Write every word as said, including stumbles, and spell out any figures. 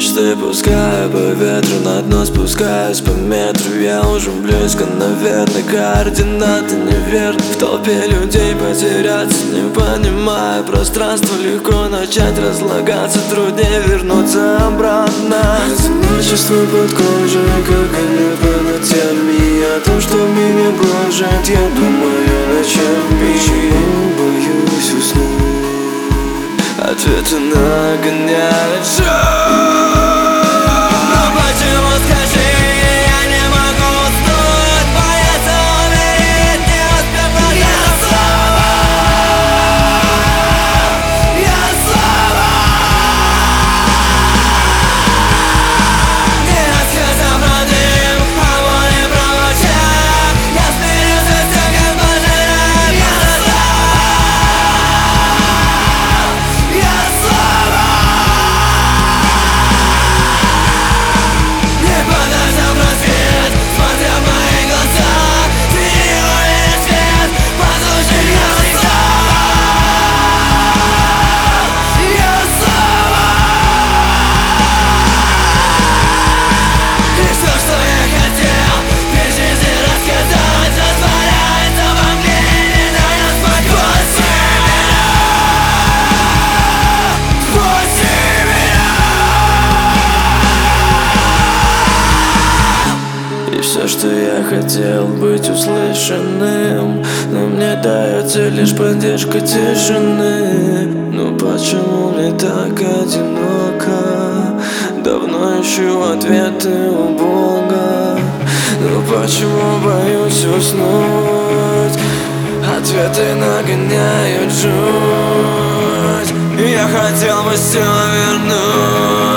мечты пускаю по ветру, на дно спускаюсь по метру. Я уже близко, наверное, координаты неверны. В толпе людей потеряться, не понимая пространство. Легко начать разлагаться, труднее вернуться обратно. Одиночество под кожей, как небо над теми. О том, что меня гложет, я думаю ночами. Боюсь уснуть, ответы нагоняют шум. Но почему, скажи, я не могу уснуть? Бояться умереть, не успев подняться. Я слова, не рассказав родным, кого не промолчав. Я смирился с тем, как пожираю красота. Я слова, не подождав рассвет, смотря в мои глаза. Ты не увидишь свет, послушай голоса. Я слова, и все, что я хотел без жизни рассказать, растворяется во мне, не дает спокойствия. Спаси меня. И все, что я хотел, быть услышанным, но мне дается лишь поддержка тишины. Ну почему мне так одиноко? Давно ищу ответы у Бога. Ну почему боюсь уснуть? Ответы нагоняют жуть. Я хотел бы все вернуть.